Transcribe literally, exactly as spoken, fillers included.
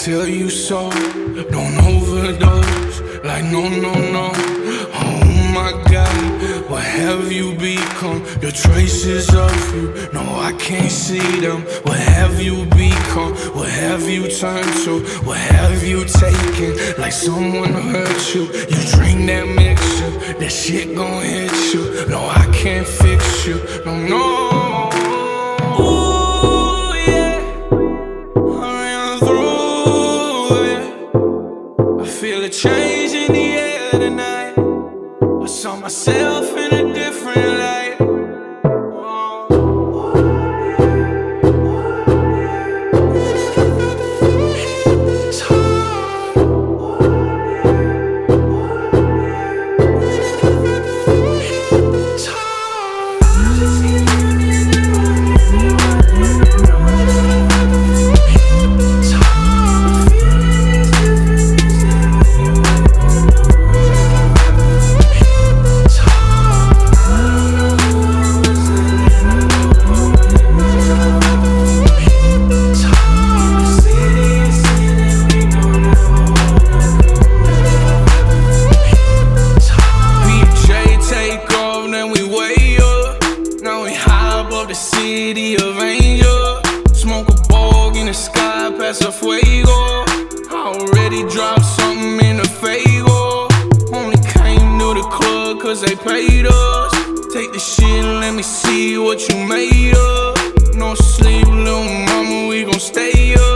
tell you so. Don't overdose, like no, no, no. Oh my God, what have you become? The traces of you, no, I can't see them. What have you become? What have you turned to? What have you taken? Like someone hurt you. You drink that mixture, that shit gon' hit you. No, I can't fix you, no, no. Ooh, yeah, I ran through it. I feel a change in the air tonight. I saw myself in a different light. It's hard. It's hard. It's hard. The city of angels, smoke a bog in the sky, pass a fuego. I already dropped something in the Fago. Only came to the club cause they paid us. Take the shit and let me see what you made of. No sleep, little mama, we gon' stay up.